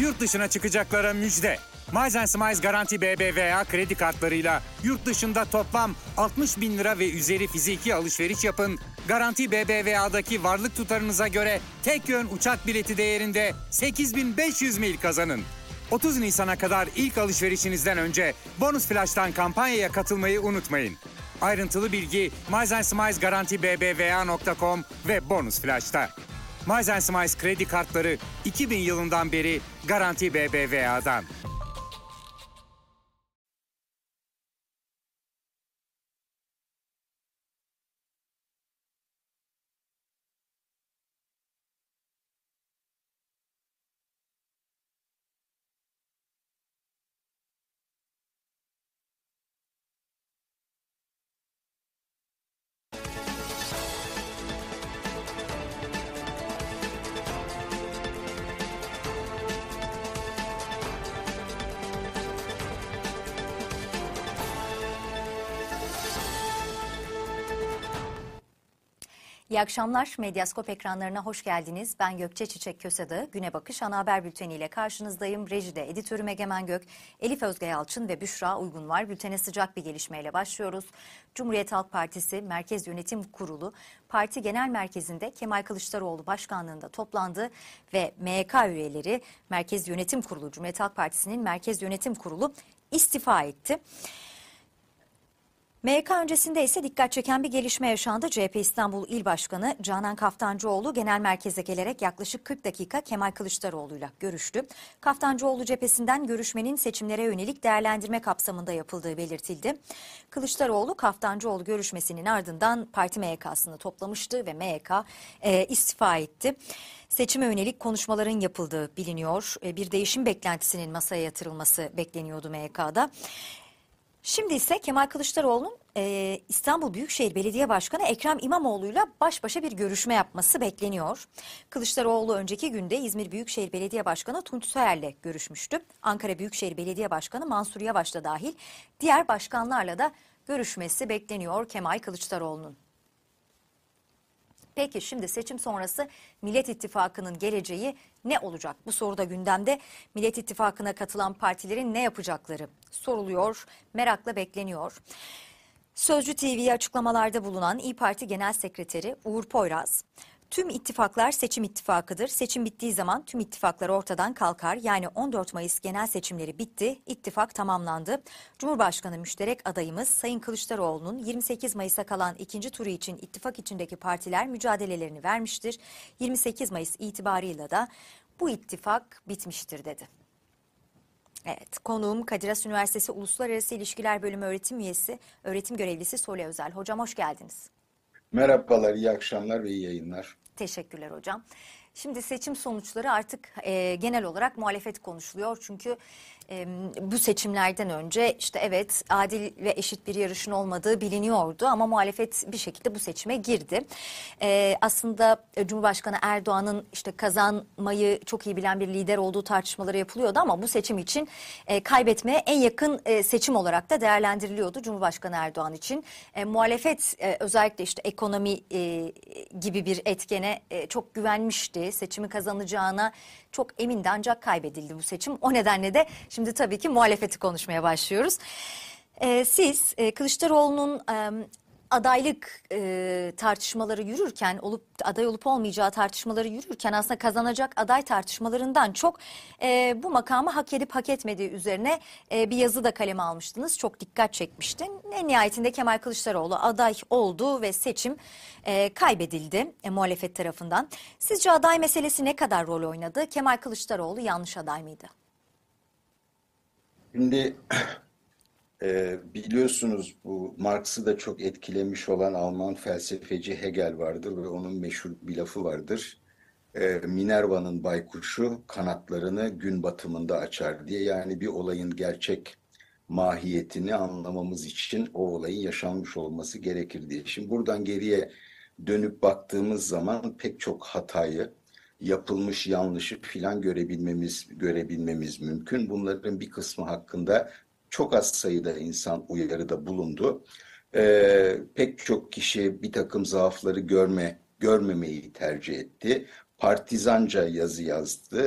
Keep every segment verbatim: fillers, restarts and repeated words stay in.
Yurt dışına çıkacaklara müjde. Miles and Smiles Garanti B B V A kredi kartlarıyla yurt dışında toplam altmış bin lira ve üzeri fiziki alışveriş yapın. Garanti B B V A'daki varlık tutarınıza göre tek yön uçak bileti değerinde sekiz bin beş yüz mil kazanın. otuz Nisan'a kadar ilk alışverişinizden önce Bonus Flash'tan kampanyaya katılmayı unutmayın. Ayrıntılı bilgi Miles and Smiles Garanti B B V A nokta com ve Bonus Flash'ta. Miles and Smiles kredi kartları iki bin yılından beri Garanti B B V A'dan. İyi akşamlar. Medyaskop ekranlarına hoş geldiniz. Ben Gökçe Çiçek Kösedağı. Güne Bakış ana haber bülteniyle karşınızdayım. Rejide editörüm Egemen Gök, Elif Özge Yalçın ve Büşra Uygun var. Bültene sıcak bir gelişmeyle başlıyoruz. Cumhuriyet Halk Partisi Merkez Yönetim Kurulu, parti genel merkezinde Kemal Kılıçdaroğlu başkanlığında toplandı ve M Y K üyeleri Merkez Yönetim Kurulu, Cumhuriyet Halk Partisi'nin Merkez Yönetim Kurulu istifa etti. M Y K öncesinde ise dikkat çeken bir gelişme yaşandı. C H P İstanbul İl Başkanı Canan Kaftancıoğlu genel merkeze gelerek yaklaşık kırk dakika Kemal Kılıçdaroğlu'yla görüştü. Kaftancıoğlu cephesinden görüşmenin seçimlere yönelik değerlendirme kapsamında yapıldığı belirtildi. Kılıçdaroğlu Kaftancıoğlu görüşmesinin ardından parti M Y K'sını toplamıştı ve M Y K e, istifa etti. Seçime yönelik konuşmaların yapıldığı biliniyor. E, bir değişim beklentisinin masaya yatırılması bekleniyordu M Y K'da. Şimdi ise Kemal Kılıçdaroğlu'nun e, İstanbul Büyükşehir Belediye Başkanı Ekrem İmamoğlu'yla baş başa bir görüşme yapması bekleniyor. Kılıçdaroğlu önceki günde İzmir Büyükşehir Belediye Başkanı Tunç Soyer'le görüşmüştü. Ankara Büyükşehir Belediye Başkanı Mansur Yavaş da dahil diğer başkanlarla da görüşmesi bekleniyor Kemal Kılıçdaroğlu'nun. Peki şimdi seçim sonrası Millet İttifakı'nın geleceği ne olacak? Bu soruda gündemde. Millet İttifakı'na katılan partilerin ne yapacakları soruluyor, merakla bekleniyor. Sözcü T V'ye açıklamalarda bulunan İYİ Parti Genel Sekreteri Uğur Poyraz, tüm ittifaklar seçim ittifakıdır. Seçim bittiği zaman tüm ittifaklar ortadan kalkar. Yani on dört Mayıs genel seçimleri bitti, ittifak tamamlandı. Cumhurbaşkanı müşterek adayımız Sayın Kılıçdaroğlu'nun yirmi sekiz Mayıs'a kalan ikinci turu için ittifak içindeki partiler mücadelelerini vermiştir. yirmi sekiz Mayıs itibarıyla da bu ittifak bitmiştir dedi. Evet, konuğum Kadir Has Üniversitesi Uluslararası İlişkiler Bölümü öğretim üyesi, öğretim görevlisi Sole Özel. Hocam hoş geldiniz. Merhabalar, iyi akşamlar ve iyi yayınlar. Teşekkürler hocam. Şimdi seçim sonuçları artık e, genel olarak muhalefet konuşuluyor. Çünkü e, bu seçimlerden önce işte evet adil ve eşit bir yarışın olmadığı biliniyordu. Ama muhalefet bir şekilde bu seçime girdi. E, aslında Cumhurbaşkanı Erdoğan'ın işte kazanmayı çok iyi bilen bir lider olduğu tartışmaları yapılıyordu. Ama bu seçim için e, kaybetmeye en yakın e, seçim olarak da değerlendiriliyordu Cumhurbaşkanı Erdoğan için. E, muhalefet e, özellikle işte ekonomi e, gibi bir etkene e, çok güvenmişti. Seçimi kazanacağına çok emindi ancak kaybedildi bu seçim. O nedenle de şimdi tabii ki muhalefeti konuşmaya başlıyoruz. Ee, siz e, Kılıçdaroğlu'nun e, adaylık e, tartışmaları yürürken, olup aday olup olmayacağı tartışmaları yürürken aslında kazanacak aday tartışmalarından çok e, bu makamı hak edip hak etmediği üzerine e, bir yazı da kaleme almıştınız. Çok dikkat çekmişti. En nihayetinde Kemal Kılıçdaroğlu aday oldu ve seçim e, kaybedildi e, muhalefet tarafından. Sizce aday meselesi ne kadar rol oynadı? Kemal Kılıçdaroğlu yanlış aday mıydı? Şimdi e, biliyorsunuz bu Marx'ı da çok etkilemiş olan Alman felsefeci Hegel vardır ve onun meşhur bir lafı vardır. E, Minerva'nın baykuşu kanatlarını gün batımında açar diye. Yani bir olayın gerçek mahiyetini anlamamız için o olayın yaşanmış olması gerekir diye. Şimdi buradan geriye dönüp baktığımız zaman pek çok hatayı, yapılmış yanlışı filan görebilmemiz görebilmemiz mümkün. Bunların bir kısmı hakkında çok az sayıda insan uyarıda bulundu. Ee, pek çok kişi bir takım zaafları görme görmemeyi tercih etti. Partizanca yazı yazdı.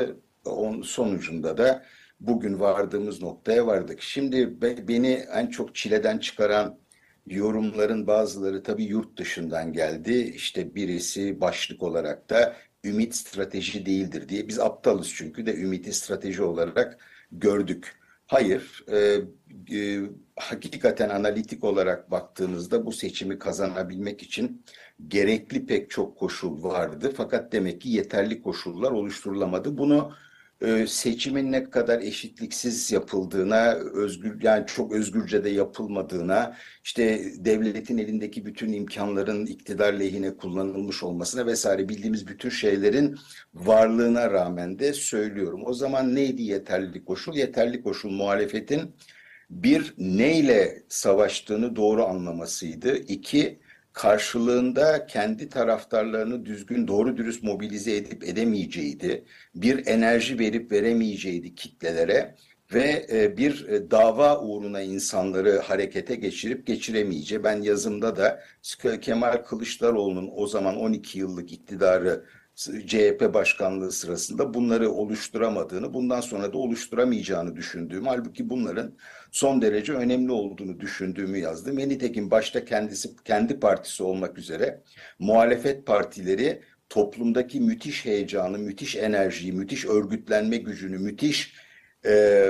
onun sonucunda da bugün vardığımız noktaya vardık. Şimdi be- beni en çok çileden çıkaran yorumların bazıları tabii yurt dışından geldi. İşte birisi başlık olarak da ümit strateji değildir diye. Biz aptalız çünkü de ümiti strateji olarak gördük. Hayır, e, e, hakikaten analitik olarak baktığınızda bu seçimi kazanabilmek için gerekli pek çok koşul vardı. Fakat demek ki yeterli koşullar oluşturulamadı. Bunu e, seçimin ne kadar eşitliksiz yapıldığına, özgür yani çok özgürce de yapılmadığına, işte devletin elindeki bütün imkanların iktidar lehine kullanılmış olmasına vesaire bildiğimiz bütün şeylerin varlığına rağmen de söylüyorum. O zaman neydi yeterli koşul? Yeterli koşul muhalefetin bir, neyle savaştığını doğru anlamasıydı. İki, karşılığında kendi taraftarlarını düzgün, doğru dürüst mobilize edip edemeyeceğiydi. Bir enerji verip veremeyeceğiydi kitlelere ve e, bir e, dava uğruna insanları harekete geçirip geçiremeyeceği. Ben yazımda da Kemal Kılıçdaroğlu'nun o zaman on iki yıllık iktidarı, C H P başkanlığı sırasında bunları oluşturamadığını, bundan sonra da oluşturamayacağını düşündüğüm, halbuki bunların son derece önemli olduğunu düşündüğümü yazdım. Ve nitekim başta kendisi, kendi partisi olmak üzere muhalefet partileri toplumdaki müthiş heyecanı, müthiş enerjiyi, müthiş örgütlenme gücünü, müthiş e,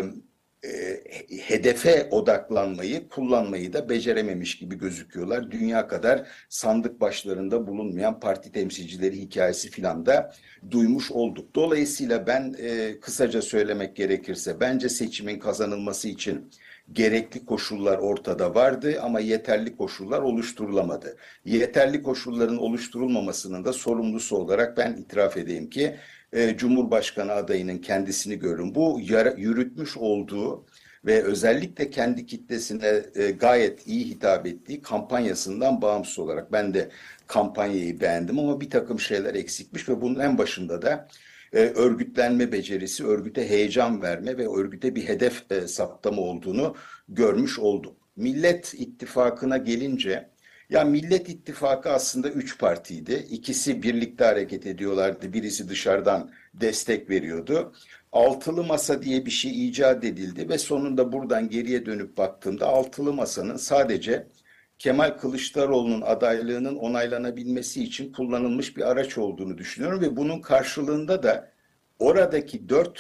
e, hedefe odaklanmayı, kullanmayı da becerememiş gibi gözüküyorlar. Dünya kadar sandık başlarında bulunmayan parti temsilcileri hikayesi filan da duymuş olduk. Dolayısıyla ben e, kısaca söylemek gerekirse bence seçimin kazanılması için gerekli koşullar ortada vardı ama yeterli koşullar oluşturulamadı. Yeterli koşulların oluşturulmamasının da sorumlusu olarak ben itiraf edeyim ki e, Cumhurbaşkanı adayının kendisini görün. Bu yara, yürütmüş olduğu ve özellikle kendi kitlesine e, gayet iyi hitap ettiği kampanyasından bağımsız olarak ben de kampanyayı beğendim ama bir takım şeyler eksikmiş ve bunun en başında da e, örgütlenme becerisi, örgüte heyecan verme ve örgüte bir hedef e, saptama olduğunu görmüş olduk. Millet İttifakı'na gelince, ya Millet İttifakı aslında üç partiydi. İkisi birlikte hareket ediyorlardı. Birisi dışarıdan destek veriyordu. Altılı masa diye bir şey icat edildi ve sonunda buradan geriye dönüp baktığımda altılı masanın sadece Kemal Kılıçdaroğlu'nun adaylığının onaylanabilmesi için kullanılmış bir araç olduğunu düşünüyorum ve bunun karşılığında da oradaki dört,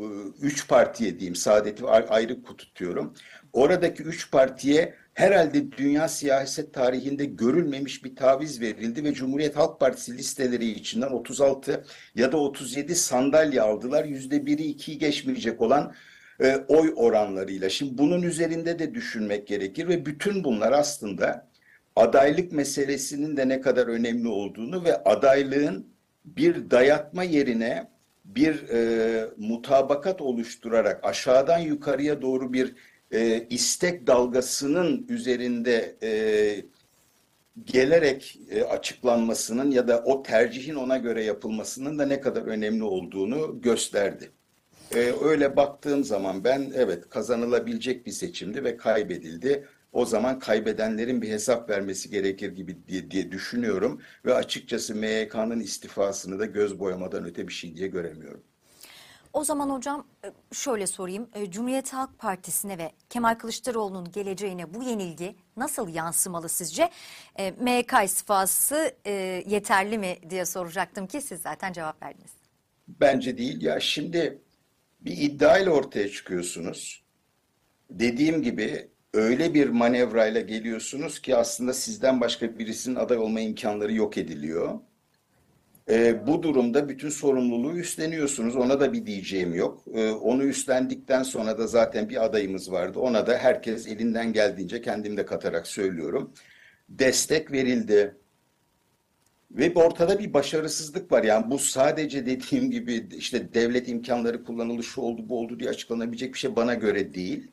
üç partiye diyeyim, Saadet'i ayrı tutuyorum. Oradaki üç partiye herhalde dünya siyaset tarihinde görülmemiş bir taviz verildi ve Cumhuriyet Halk Partisi listeleri içinden otuz altı ya da otuz yedi sandalye aldılar. Yüzde biri ikiyi geçmeyecek olan e, oy oranlarıyla. Şimdi bunun üzerinde de düşünmek gerekir ve bütün bunlar aslında adaylık meselesinin de ne kadar önemli olduğunu ve adaylığın bir dayatma yerine bir e, mutabakat oluşturarak aşağıdan yukarıya doğru bir e, istek dalgasının üzerinde e, gelerek e, açıklanmasının ya da o tercihin ona göre yapılmasının da ne kadar önemli olduğunu gösterdi. E, öyle baktığım zaman ben evet kazanılabilecek bir seçimdi ve kaybedildi. O zaman kaybedenlerin bir hesap vermesi gerekir gibi diye, diye düşünüyorum ve açıkçası M Y K'nın istifasını da göz boyamadan öte bir şey diye göremiyorum. O zaman hocam şöyle sorayım. Cumhuriyet Halk Partisi'ne ve Kemal Kılıçdaroğlu'nun geleceğine bu yenilgi nasıl yansımalı sizce? M Y K istifası yeterli mi diye soracaktım ki siz zaten cevap verdiniz. Bence değil ya. Şimdi bir iddia ile ortaya çıkıyorsunuz. Dediğim gibi öyle bir manevrayla geliyorsunuz ki aslında sizden başka birisinin aday olma imkanları yok ediliyor. E, bu durumda bütün sorumluluğu üstleniyorsunuz. Ona da bir diyeceğim yok. E, onu üstlendikten sonra da zaten bir adayımız vardı. Ona da herkes elinden geldiğince kendim de katarak söylüyorum. Destek verildi. Ve ortada bir başarısızlık var. Yani bu sadece dediğim gibi işte devlet imkanları kullanıldı, şu oldu, bu oldu diye açıklanabilecek bir şey bana göre değil.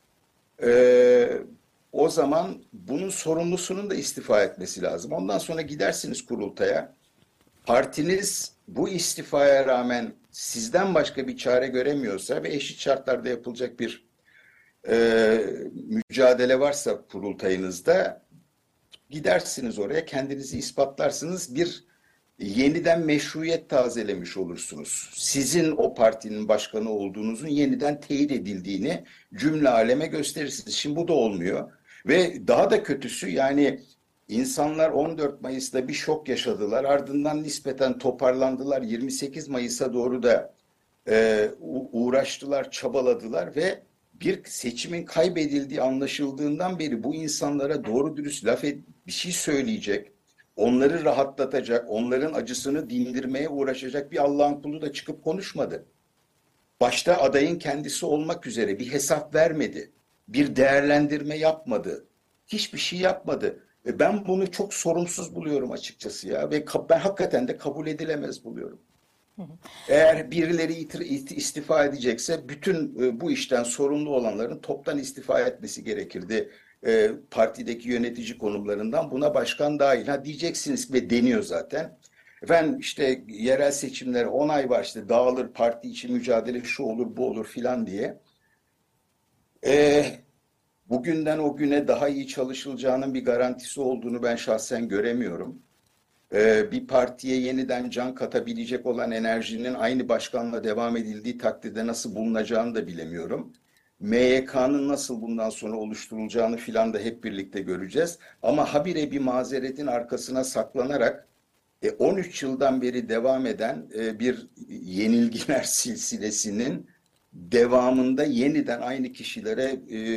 Ee, o zaman bunun sorumlusunun da istifa etmesi lazım. Ondan sonra gidersiniz kurultaya. Partiniz bu istifaya rağmen sizden başka bir çare göremiyorsa ve eşit şartlarda yapılacak bir e, mücadele varsa kurultayınızda gidersiniz oraya, kendinizi ispatlarsınız. Bir yeniden meşruiyet tazelemiş olursunuz. Sizin o partinin başkanı olduğunuzun yeniden teyit edildiğini cümle aleme gösterirsiniz. Şimdi bu da olmuyor. Ve daha da kötüsü, yani insanlar on dört Mayıs'ta bir şok yaşadılar. Ardından nispeten toparlandılar. yirmi sekiz Mayıs'a doğru da e, uğraştılar, çabaladılar ve bir seçimin kaybedildiği anlaşıldığından beri bu insanlara doğru dürüst laf et, bir şey söyleyecek, onları rahatlatacak, onların acısını dindirmeye uğraşacak bir Allah'ın kulu da çıkıp konuşmadı. Başta adayın kendisi olmak üzere bir hesap vermedi, bir değerlendirme yapmadı, hiçbir şey yapmadı. Ve ben bunu çok sorumsuz buluyorum açıkçası ya, ve ben hakikaten de kabul edilemez buluyorum. Eğer birileri istifa edecekse bütün bu işten sorumlu olanların toptan istifa etmesi gerekirdi. Partideki yönetici konumlarından, buna başkan dahil. Ha diyeceksiniz ve deniyor zaten. Efendim işte yerel seçimler on ay var, işte dağılır, parti içi mücadele şu olur bu olur filan diye. Ee, bugünden o güne daha iyi çalışılacağının bir garantisi olduğunu ben şahsen göremiyorum. Bir partiye yeniden can katabilecek olan enerjinin aynı başkanla devam edildiği takdirde nasıl bulunacağını da bilemiyorum. M Y K'nın nasıl bundan sonra oluşturulacağını filan da hep birlikte göreceğiz. Ama habire bir mazeretin arkasına saklanarak on üç yıldan beri devam eden bir yenilgiler silsilesinin devamında yeniden aynı kişilere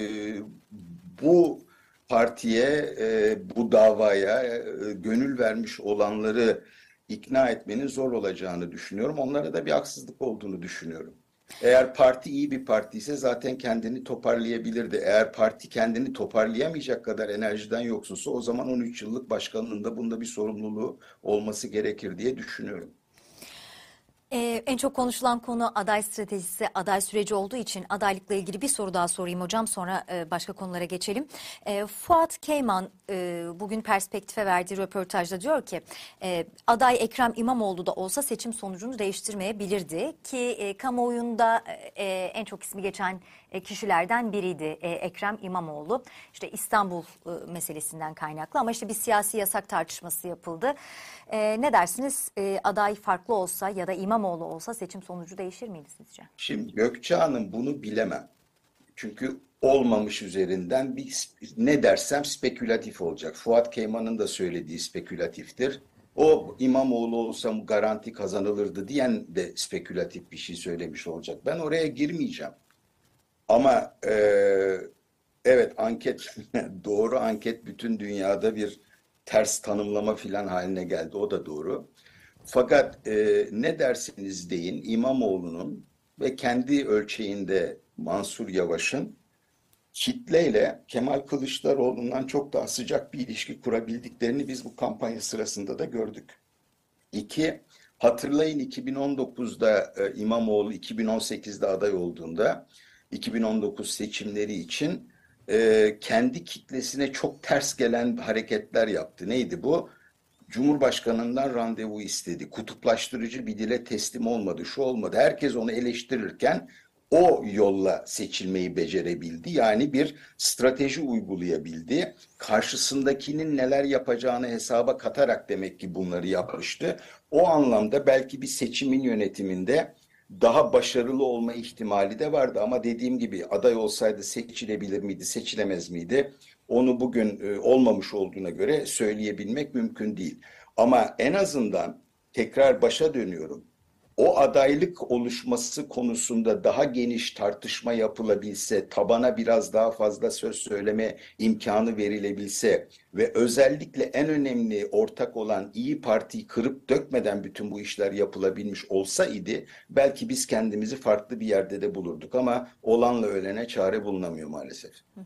bu partiye, e, bu davaya e, gönül vermiş olanları ikna etmenin zor olacağını düşünüyorum. Onlara da bir haksızlık olduğunu düşünüyorum. Eğer parti iyi bir parti ise zaten kendini toparlayabilirdi. Eğer parti kendini toparlayamayacak kadar enerjiden yoksunsa, o zaman on üç yıllık başkanlığında bunda bir sorumluluğu olması gerekir diye düşünüyorum. Ee, en çok konuşulan konu aday stratejisi, aday süreci olduğu için adaylıkla ilgili bir soru daha sorayım hocam. Sonra e, başka konulara geçelim. E, Fuat Keyman e, bugün Perspektif'e verdiği röportajda diyor ki e, aday Ekrem İmamoğlu da olsa seçim sonucunu değiştirmeyebilirdi ki e, kamuoyunda e, en çok ismi geçen e, kişilerden biriydi e, Ekrem İmamoğlu. İşte İstanbul e, meselesinden kaynaklı, ama işte bir siyasi yasak tartışması yapıldı. E, ne dersiniz? E, aday farklı olsa ya da İmamoğlu olsa seçim sonucu değişir miydi sizce? Şimdi Gökçe Hanım, bunu bilemem. Çünkü olmamış üzerinden bir, ne dersem spekülatif olacak. Fuat Keyman'ın da söylediği spekülatiftir. O İmamoğlu olsa garanti kazanılırdı diyen de spekülatif bir şey söylemiş olacak. Ben oraya girmeyeceğim. Ama e, evet, anket doğru, anket bütün dünyada bir ters tanımlama filan haline geldi. O da doğru. Fakat e, ne derseniz deyin, İmamoğlu'nun ve kendi ölçeğinde Mansur Yavaş'ın kitleyle Kemal Kılıçdaroğlu'ndan çok daha sıcak bir ilişki kurabildiklerini biz bu kampanya sırasında da gördük. İki, hatırlayın iki bin on dokuzda e, İmamoğlu iki bin on sekizde aday olduğunda iki bin on dokuz seçimleri için e, kendi kitlesine çok ters gelen hareketler yaptı. Neydi bu? Cumhurbaşkanından randevu istedi. Kutuplaştırıcı bir dile teslim olmadı, şu olmadı. Herkes onu eleştirirken o yolla seçilmeyi becerebildi. Yani bir strateji uygulayabildi. Karşısındakinin neler yapacağını hesaba katarak demek ki bunları yapmıştı. O anlamda belki bir seçimin yönetiminde daha başarılı olma ihtimali de vardı. Ama dediğim gibi aday olsaydı seçilebilir miydi, seçilemez miydi? Onu bugün e, olmamış olduğuna göre söyleyebilmek mümkün değil. Ama en azından tekrar başa dönüyorum. O adaylık oluşması konusunda daha geniş tartışma yapılabilse, tabana biraz daha fazla söz söyleme imkanı verilebilse ve özellikle en önemli ortak olan İyi Parti'yi kırıp dökmeden bütün bu işler yapılabilmiş olsaydı, belki biz kendimizi farklı bir yerde de bulurduk, ama olanla ölene çare bulunamıyor maalesef. Hı hı.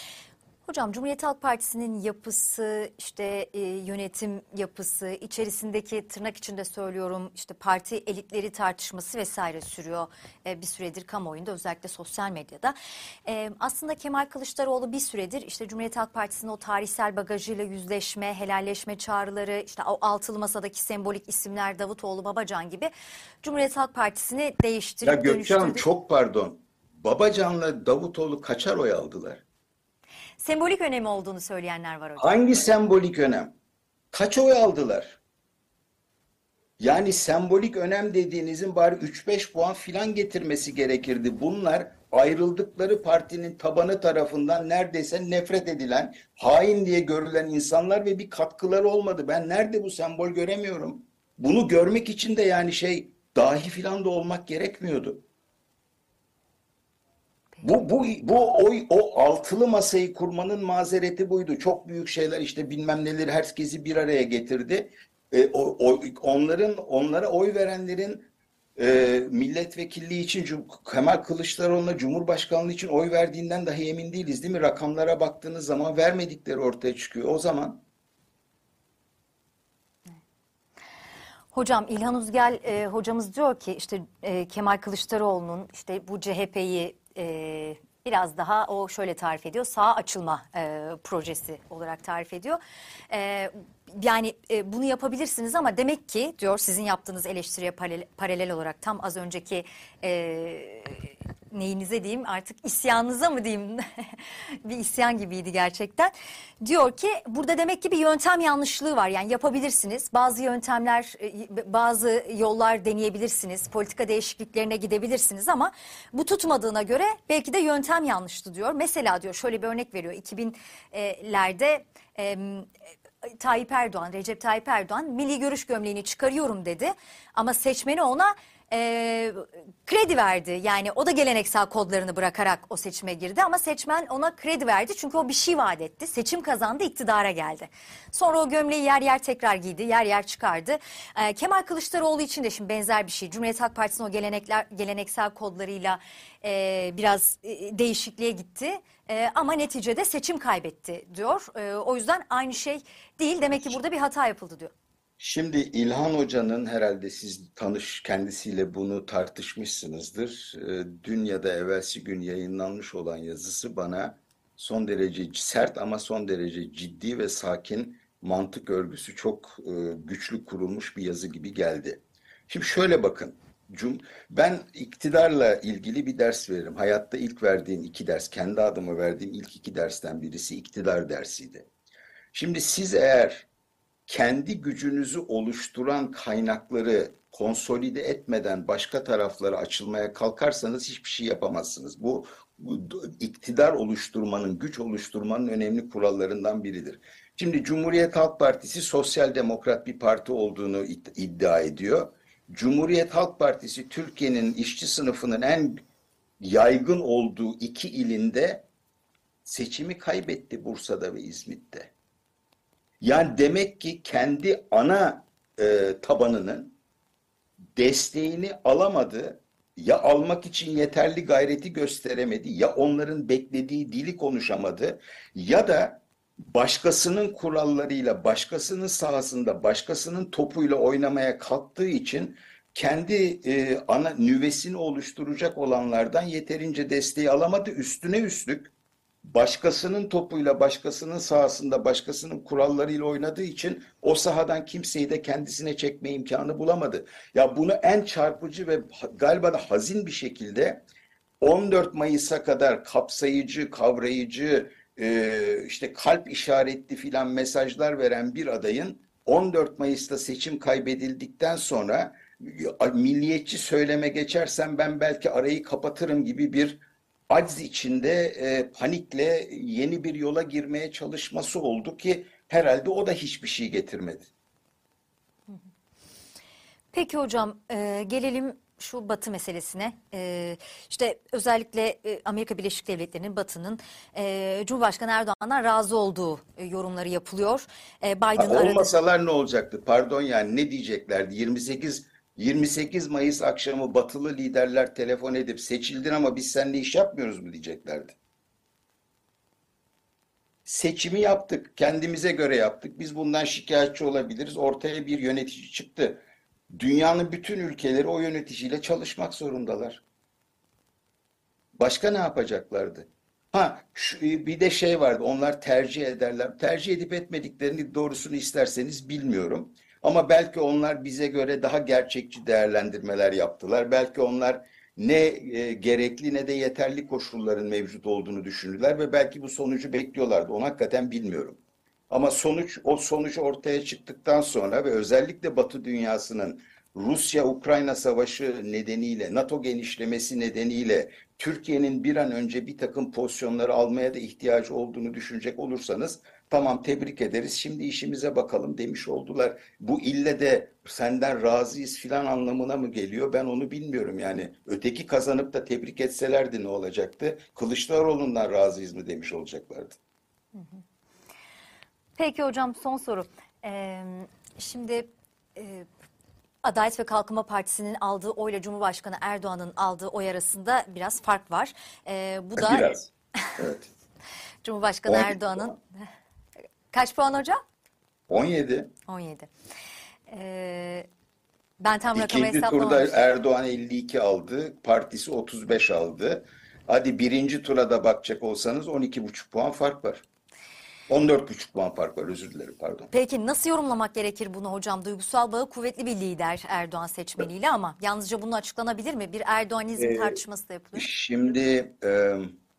Hocam, Cumhuriyet Halk Partisi'nin yapısı, işte e, yönetim yapısı, içerisindeki, tırnak içinde söylüyorum, işte parti elitleri tartışması vesaire sürüyor e, bir süredir kamuoyunda, özellikle sosyal medyada. E, aslında Kemal Kılıçdaroğlu bir süredir işte Cumhuriyet Halk Partisi'nin o tarihsel bagajıyla yüzleşme, helalleşme çağrıları, işte o altılı masadaki sembolik isimler Davutoğlu, Babacan gibi Cumhuriyet Halk Partisi'ni değiştirip ya Gökçe Hanım, dönüştürdü. çok pardon, Babacan'la Davutoğlu kaçar oy aldılar? Sembolik önemi olduğunu söyleyenler var hocam. Hangi sembolik önem? Kaç oy aldılar? Yani sembolik önem dediğinizin bari üç beş puan filan getirmesi gerekirdi. Bunlar ayrıldıkları partinin tabanı tarafından neredeyse nefret edilen, hain diye görülen insanlar ve bir katkıları olmadı. Ben nerede bu sembol göremiyorum. Bunu görmek için de yani şey dahi filan da olmak gerekmiyordu. Bu, bu, bu o, o altılı masayı kurmanın mazereti buydu. Çok büyük şeyler işte bilmem neleri herkesi bir araya getirdi. E, o, o, onların onlara oy verenlerin e, milletvekilliği için Cum- Kemal Kılıçdaroğlu'na Cumhurbaşkanlığı için oy verdiğinden dahi emin değiliz değil mi? Rakamlara baktığınız zaman vermedikleri ortaya çıkıyor. O zaman Hocam İlhan Uzgel e, hocamız diyor ki işte e, Kemal Kılıçdaroğlu'nun işte bu C H P'yi e, biraz daha o şöyle tarif ediyor, sağa açılma e, projesi olarak tarif ediyor. E, yani e, bunu yapabilirsiniz ama demek ki diyor sizin yaptığınız eleştiriye paralel, paralel olarak tam az önceki e, neyinize diyeyim artık isyanınıza mı diyeyim bir isyan gibiydi gerçekten. Diyor ki burada demek ki bir yöntem yanlışlığı var. Yani yapabilirsiniz. Bazı yöntemler, bazı yollar deneyebilirsiniz. Politika değişikliklerine gidebilirsiniz ama bu tutmadığına göre belki de yöntem yanlıştı diyor. Mesela diyor şöyle bir örnek veriyor. iki binlerde e, Tayyip Erdoğan, Recep Tayyip Erdoğan milli görüş gömleğini çıkarıyorum dedi. Ama seçmeni ona e, kredi verdi. Yani o da geleneksel kodlarını bırakarak o seçime girdi ama seçmen ona kredi verdi çünkü o bir şey vaat etti. Seçim kazandı, iktidara geldi. Sonra o gömleği yer yer tekrar giydi, yer yer çıkardı. E, Kemal Kılıçdaroğlu için de şimdi benzer bir şey. Cumhuriyet Halk Partisi'nin o gelenekler, geleneksel kodlarıyla e, biraz e, değişikliğe gitti. E, ama neticede seçim kaybetti diyor. E, o yüzden aynı şey değil. Demek ki burada bir hata yapıldı diyor. şimdi İlhan Hoca'nın herhalde siz tanış kendisiyle bunu tartışmışsınızdır. Ee, Dün ya da evvelsi gün yayınlanmış olan yazısı bana son derece sert ama son derece ciddi ve sakin mantık örgüsü çok e, güçlü kurulmuş bir yazı gibi geldi. Şimdi şöyle bakın. Cum Ben iktidarla ilgili bir ders veririm. Hayatta ilk verdiğim iki ders, kendi adıma verdiğim ilk iki dersten birisi iktidar dersiydi. Şimdi siz eğer kendi gücünüzü oluşturan kaynakları konsolide etmeden başka taraflara açılmaya kalkarsanız hiçbir şey yapamazsınız. Bu, bu iktidar oluşturmanın, güç oluşturmanın önemli kurallarından biridir. Şimdi Cumhuriyet Halk Partisi sosyal demokrat bir parti olduğunu iddia ediyor. Cumhuriyet Halk Partisi Türkiye'nin işçi sınıfının en yaygın olduğu iki ilinde seçimi kaybetti, Bursa'da ve İzmit'te. Yani demek ki kendi ana e, tabanının desteğini alamadı, ya almak için yeterli gayreti gösteremedi, ya onların beklediği dili konuşamadı, ya da başkasının kurallarıyla, başkasının sahasında, başkasının topuyla oynamaya kalktığı için kendi e, ana nüvesini oluşturacak olanlardan yeterince desteği alamadı. Üstüne üstlük başkasının topuyla, başkasının sahasında, başkasının kurallarıyla oynadığı için o sahadan kimseyi de kendisine çekme imkanı bulamadı. Ya bunu en çarpıcı ve galiba da hazin bir şekilde on dört Mayıs'a kadar kapsayıcı, kavrayıcı, e, işte kalp işaretli filan mesajlar veren bir adayın on dört Mayıs'ta seçim kaybedildikten sonra milliyetçi söyleme geçersem ben belki arayı kapatırım gibi bir aciz içinde e, panikle yeni bir yola girmeye çalışması oldu ki herhalde o da hiçbir şey getirmedi. Peki hocam e, gelelim şu Batı meselesine. E, işte özellikle e, Amerika Birleşik Devletleri'nin Batı'nın e, Cumhurbaşkanı Erdoğan'dan razı olduğu e, yorumları yapılıyor. E, Ha, Biden aradı. olmasalar ne olacaktı? Pardon yani ne diyeceklerdi? yirmi sekiz yirmi sekiz Mayıs akşamı batılı liderler telefon edip seçildin ama biz seninle iş yapmıyoruz mu diyeceklerdi. Seçimi yaptık, kendimize göre yaptık. Biz bundan şikayetçi olabiliriz. Ortaya bir yönetici çıktı. Dünyanın bütün ülkeleri o yöneticiyle çalışmak zorundalar. Başka ne yapacaklardı? Ha, şu, bir de şey vardı. Onlar tercih ederler. Tercih edip etmediklerini doğrusunu isterseniz bilmiyorum. Ama belki onlar bize göre daha gerçekçi değerlendirmeler yaptılar. Belki onlar ne e, gerekli ne de yeterli koşulların mevcut olduğunu düşündüler ve belki bu sonucu bekliyorlardı. Onu hakikaten bilmiyorum. Ama sonuç o sonuç ortaya çıktıktan sonra ve özellikle Batı dünyasının Rusya-Ukrayna savaşı nedeniyle, NATO genişlemesi nedeniyle Türkiye'nin bir an önce bir takım pozisyonları almaya da ihtiyacı olduğunu düşünecek olursanız tamam tebrik ederiz şimdi işimize bakalım demiş oldular. Bu ille de senden razıyız filan anlamına mı geliyor ben onu bilmiyorum yani. Öteki kazanıp da tebrik etselerdi ne olacaktı? Kılıçdaroğlu'ndan razıyız mı demiş olacaklardı. Peki hocam son soru. Ee, şimdi e, Adalet ve Kalkınma Partisi'nin aldığı oyla Cumhurbaşkanı Erdoğan'ın aldığı oy arasında biraz fark var. Ee, bu da Biraz. Evet. Cumhurbaşkanı on yedi Erdoğan'ın kaç puan hocam? on yedi. on yedi. Ee, ben tam rakamı İkinci turda hesaplamamıştım. Erdoğan elli iki aldı. Partisi otuz beş aldı. Hadi birinci tura da bakacak olsanız on iki buçuk puan fark var. on dört buçuk puan fark var özür dilerim pardon. Peki nasıl yorumlamak gerekir bunu hocam? Duygusal bağı kuvvetli bir lider Erdoğan seçmeniyle ama yalnızca bunu açıklanabilir mi? Bir Erdoğanizm Ee, tartışması da yapılıyor. Şimdi e,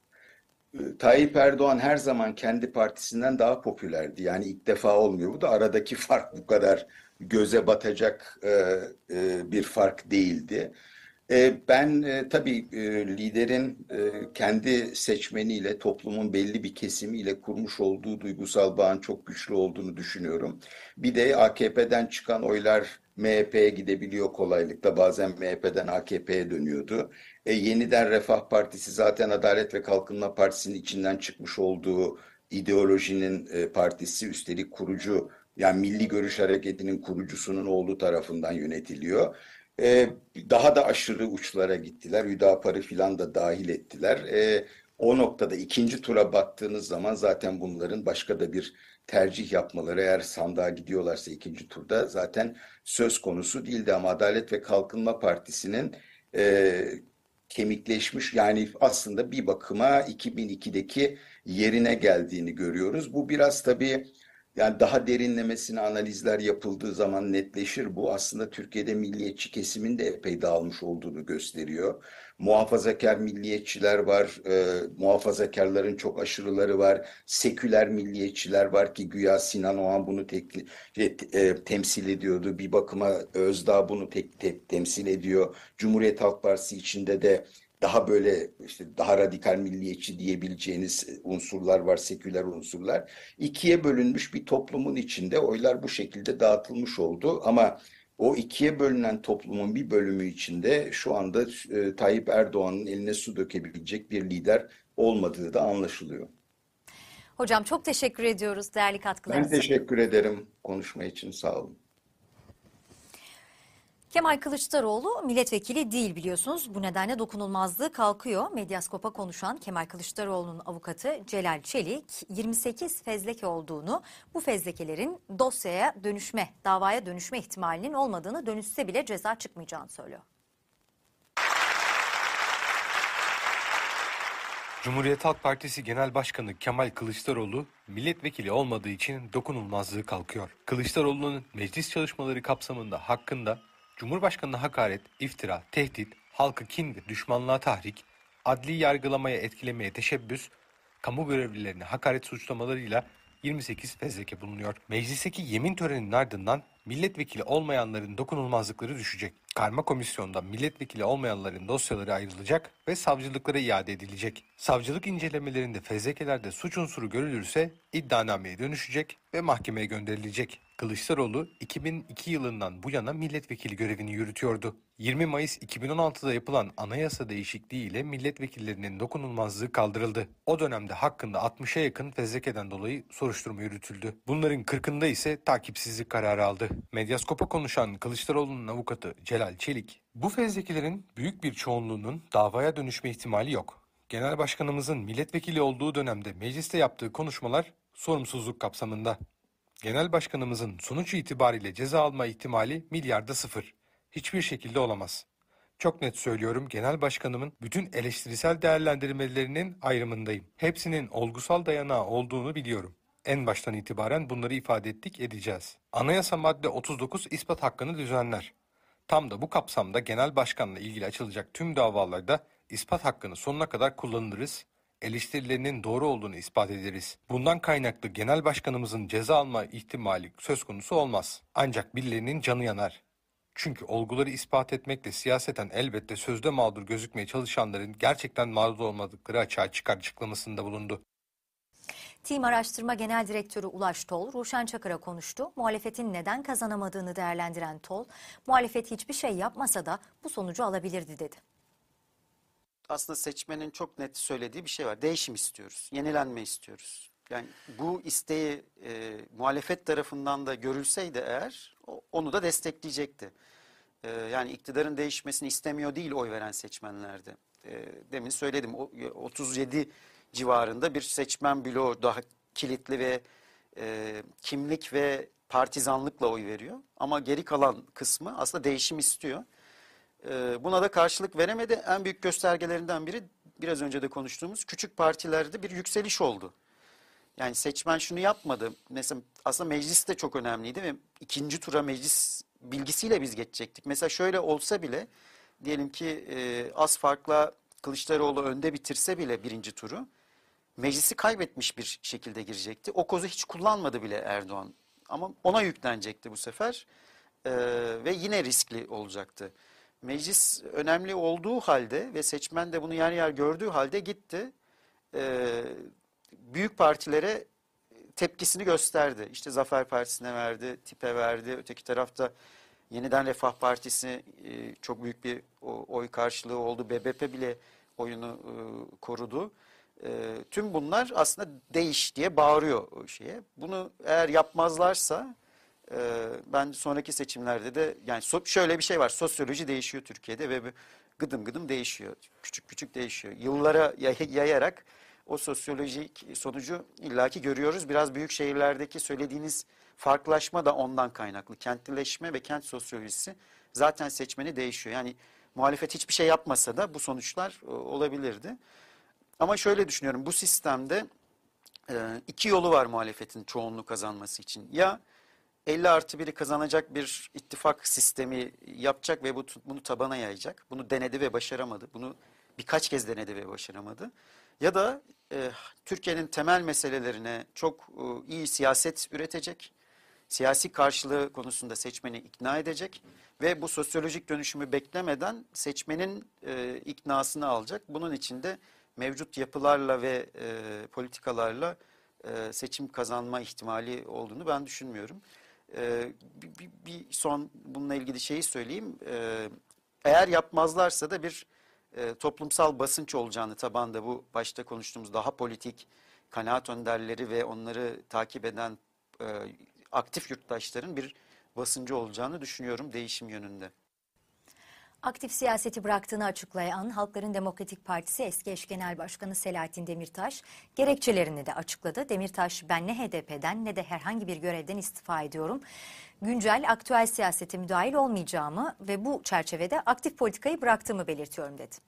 Tayyip Erdoğan her zaman kendi partisinden daha popülerdi. Yani ilk defa olmuyor. Bu da aradaki fark bu kadar göze batacak e, e, bir fark değildi. E, ben e, tabii e, liderin e, kendi seçmeniyle, toplumun belli bir kesimiyle kurmuş olduğu duygusal bağın çok güçlü olduğunu düşünüyorum. Bir de A K P'den çıkan oylar M H P'ye gidebiliyor kolaylıkla. Bazen M H P'den A K P'ye dönüyordu. E, yeniden Refah Partisi zaten Adalet ve Kalkınma Partisi'nin içinden çıkmış olduğu ideolojinin e, partisi. Üstelik kurucu yani Milli Görüş Hareketi'nin kurucusunun oğlu tarafından yönetiliyor. E, Daha da aşırı uçlara gittiler. Hüdapar'ı filan da dahil ettiler. E, o noktada ikinci tura baktığınız zaman zaten bunların başka da bir tercih yapmaları eğer sandığa gidiyorlarsa ikinci turda zaten söz konusu değildi. Ama Adalet ve Kalkınma Partisi'nin e, kemikleşmiş yani aslında bir bakıma iki bin ikideki yerine geldiğini görüyoruz. Bu biraz tabii yani daha derinlemesine analizler yapıldığı zaman netleşir bu. Aslında Türkiye'de milliyetçi kesimin de epey dağılmış olduğunu gösteriyor. Muhafazakar milliyetçiler var, e, muhafazakarların çok aşırıları var, seküler milliyetçiler var ki güya Sinan Oğan bunu tek, e, temsil ediyordu. Bir bakıma Özdağ bunu tek, tek temsil ediyor. Cumhuriyet Halk Partisi içinde de daha böyle işte daha radikal milliyetçi diyebileceğiniz unsurlar var, seküler unsurlar. İkiye bölünmüş bir toplumun içinde oylar bu şekilde dağıtılmış oldu. Ama o ikiye bölünen toplumun bir bölümü içinde şu anda e, Tayyip Erdoğan'ın eline su dökebilecek bir lider olmadığı da anlaşılıyor. Hocam çok teşekkür ediyoruz değerli katkılarınız Ben için. teşekkür ederim konuşma için sağ olun. Kemal Kılıçdaroğlu milletvekili değil biliyorsunuz. Bu nedenle dokunulmazlığı kalkıyor. Medyaskop'a konuşan Kemal Kılıçdaroğlu'nun avukatı Celal Çelik yirmi sekiz fezleke olduğunu, bu fezlekelerin dosyaya dönüşme, davaya dönüşme ihtimalinin olmadığını, dönüşse bile ceza çıkmayacağını söylüyor. Cumhuriyet Halk Partisi Genel Başkanı Kemal Kılıçdaroğlu milletvekili olmadığı için dokunulmazlığı kalkıyor. Kılıçdaroğlu'nun meclis çalışmaları kapsamında hakkında Cumhurbaşkanı'na hakaret, iftira, tehdit, halkı kin ve düşmanlığa tahrik, adli yargılamaya etkilemeye teşebbüs, kamu görevlilerine hakaret suçlamalarıyla yirmi sekiz fezleke bulunuyor. Meclisteki yemin töreninin ardından milletvekili olmayanların dokunulmazlıkları düşecek. Karma komisyonda milletvekili olmayanların dosyaları ayrılacak ve savcılıklara iade edilecek. Savcılık incelemelerinde fezlekelerde suç unsuru görülürse iddianameye dönüşecek ve mahkemeye gönderilecek. Kılıçdaroğlu iki bin iki yılından bu yana milletvekili görevini yürütüyordu. yirmi Mayıs iki bin on altıda yapılan anayasa değişikliği ile milletvekillerinin dokunulmazlığı kaldırıldı. O dönemde hakkında altmışa yakın fezlekeden dolayı soruşturma yürütüldü. Bunların kırkında ise takipsizlik kararı aldı. Medyaskop'a konuşan Kılıçdaroğlu'nun avukatı Celal Çelik, bu fezlekelerin büyük bir çoğunluğunun davaya dönüşme ihtimali yok. Genel Başkanımızın milletvekili olduğu dönemde mecliste yaptığı konuşmalar sorumsuzluk kapsamında. Genel Başkanımızın sonuç itibariyle ceza alma ihtimali milyarda sıfır. Hiçbir şekilde olamaz. Çok net söylüyorum, Genel Başkanımın bütün eleştirisel değerlendirmelerinin ayrımındayım. Hepsinin olgusal dayanağı olduğunu biliyorum. En baştan itibaren bunları ifade ettik, edeceğiz. Anayasa madde otuz dokuz ispat hakkını düzenler. Tam da bu kapsamda Genel Başkan'la ilgili açılacak tüm davalarda ispat hakkını sonuna kadar kullanırız, eleştirilerinin doğru olduğunu ispat ederiz. Bundan kaynaklı genel başkanımızın ceza alma ihtimali söz konusu olmaz. Ancak birilerinin canı yanar. Çünkü olguları ispat etmekle siyaseten elbette sözde mağdur gözükmeye çalışanların gerçekten mağdur olmadıkları açığa çıkar açıklamasında bulundu. Team Araştırma Genel Direktörü Ulaş Tol, Ruşen Çakır'a konuştu. Muhalefetin neden kazanamadığını değerlendiren Tol, muhalefet hiçbir şey yapmasa da bu sonucu alabilirdi dedi. Aslında seçmenin çok net söylediği bir şey var. Değişim istiyoruz, yenilenme istiyoruz. Yani bu isteği e, muhalefet tarafından da görülseydi eğer o, onu da destekleyecekti. E, yani iktidarın değişmesini istemiyor değil oy veren seçmenlerde. E, demin söyledim o, otuz yedi civarında bir seçmen bloğu daha kilitli ve e, kimlik ve partizanlıkla oy veriyor. Ama geri kalan kısmı aslında değişim istiyor. E, buna da karşılık veremedi. En büyük göstergelerinden biri biraz önce de konuştuğumuz küçük partilerde bir yükseliş oldu. Yani seçmen şunu yapmadı. Mesela aslında meclis de çok önemliydi ve ikinci tura meclis bilgisiyle biz geçecektik. Mesela şöyle olsa bile diyelim ki e, az farkla Kılıçdaroğlu önde bitirse bile birinci turu meclisi kaybetmiş bir şekilde girecekti. O kozu hiç kullanmadı bile Erdoğan. Ama ona yüklenecekti bu sefer e, ve yine riskli olacaktı. Meclis önemli olduğu halde ve seçmen de bunu yer yer gördüğü halde gitti. E, büyük partilere tepkisini gösterdi. İşte Zafer Partisi'ne verdi, TİP'e verdi. Öteki tarafta Yeniden Refah Partisi e, çok büyük bir o, oy karşılığı oldu. B B P bile oyunu e, korudu. E, tüm bunlar aslında değiş diye bağırıyor o şeye. Bunu eğer yapmazlarsa e, ben sonraki seçimlerde de yani so, şöyle bir şey var. Sosyoloji değişiyor Türkiye'de ve gıdım gıdım değişiyor. Küçük küçük değişiyor. Yıllara yay, yayarak o sosyolojik sonucu illaki görüyoruz. Biraz büyük şehirlerdeki söylediğiniz farklılaşma da ondan kaynaklı. Kentlileşme ve kent sosyolojisi zaten seçmeni değişiyor. Yani muhalefet hiçbir şey yapmasa da bu sonuçlar e, olabilirdi. Ama şöyle düşünüyorum, bu sistemde e, iki yolu var muhalefetin çoğunluğu kazanması için. Ya elli artı biri kazanacak bir ittifak sistemi yapacak ve bu, bunu tabana yayacak. Bunu denedi ve başaramadı. Bunu birkaç kez denedi ve başaramadı. Ya da e, Türkiye'nin temel meselelerine çok e, iyi siyaset üretecek, siyasi karşılığı konusunda seçmeni ikna edecek ve bu sosyolojik dönüşümü beklemeden seçmenin e, iknasını alacak. Bunun için de mevcut yapılarla ve e, politikalarla e, seçim kazanma ihtimali olduğunu ben düşünmüyorum. E, bir, bir, bir son bununla ilgili şeyi söyleyeyim. E, eğer yapmazlarsa da bir e, toplumsal basınç olacağını tabanda bu başta konuştuğumuz daha politik kanaat önderleri ve onları takip eden e, aktif yurttaşların bir basıncı olacağını düşünüyorum değişim yönünde. Aktif siyaseti bıraktığını açıklayan Halkların Demokratik Partisi eski eş genel başkanı Selahattin Demirtaş gerekçelerini de açıkladı. Demirtaş, ben ne H D P'den ne de herhangi bir görevden istifa ediyorum. Güncel aktüel siyasete müdahil olmayacağımı ve bu çerçevede aktif politikayı bıraktığımı belirtiyorum dedi.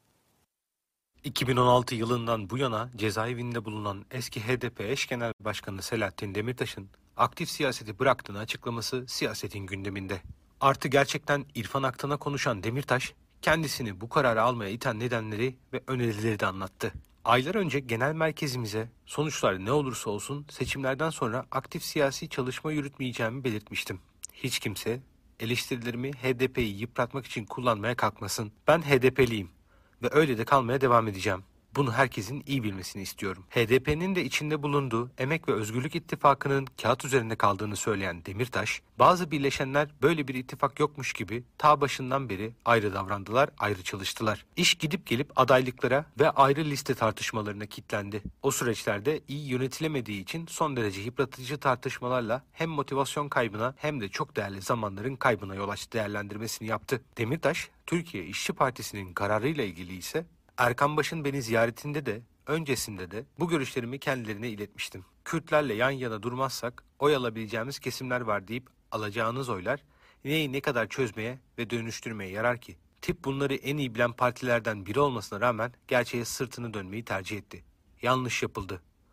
iki bin on altı yılından bu yana cezaevinde bulunan eski H D P eş genel başkanı Selahattin Demirtaş'ın aktif siyaseti bıraktığını açıklaması siyasetin gündeminde. Artı gerçekten İrfan Aktan'a konuşan Demirtaş, kendisini bu kararı almaya iten nedenleri ve önerileri de anlattı. Aylar önce genel merkezimize sonuçlar ne olursa olsun seçimlerden sonra aktif siyasi çalışma yürütmeyeceğimi belirtmiştim. Hiç kimse eleştirilerimi H D P'yi yıpratmak için kullanmaya kalkmasın. Ben H D P'liyim ve öyle de kalmaya devam edeceğim. Bunu herkesin iyi bilmesini istiyorum. H D P'nin de içinde bulunduğu Emek ve Özgürlük İttifakı'nın kağıt üzerinde kaldığını söyleyen Demirtaş, bazı birleşenler böyle bir ittifak yokmuş gibi ta başından beri ayrı davrandılar, ayrı çalıştılar. İş gidip gelip adaylıklara ve ayrı liste tartışmalarına kilitlendi. O süreçlerde iyi yönetilemediği için son derece yıpratıcı tartışmalarla hem motivasyon kaybına hem de çok değerli zamanların kaybına yol açtı değerlendirmesini yaptı. Demirtaş, Türkiye İşçi Partisi'nin kararıyla ilgili ise Erkan Baş'ın beni ziyaretinde de, öncesinde de bu görüşlerimi kendilerine iletmiştim. Kürtlerle yan yana durmazsak oy alabileceğimiz kesimler var deyip alacağınız oylar neyi ne kadar çözmeye ve dönüştürmeye yarar ki? Tip bunları en iyi bilen partilerden biri olmasına rağmen gerçeğe sırtını dönmeyi tercih etti. Yanlış yapıldı.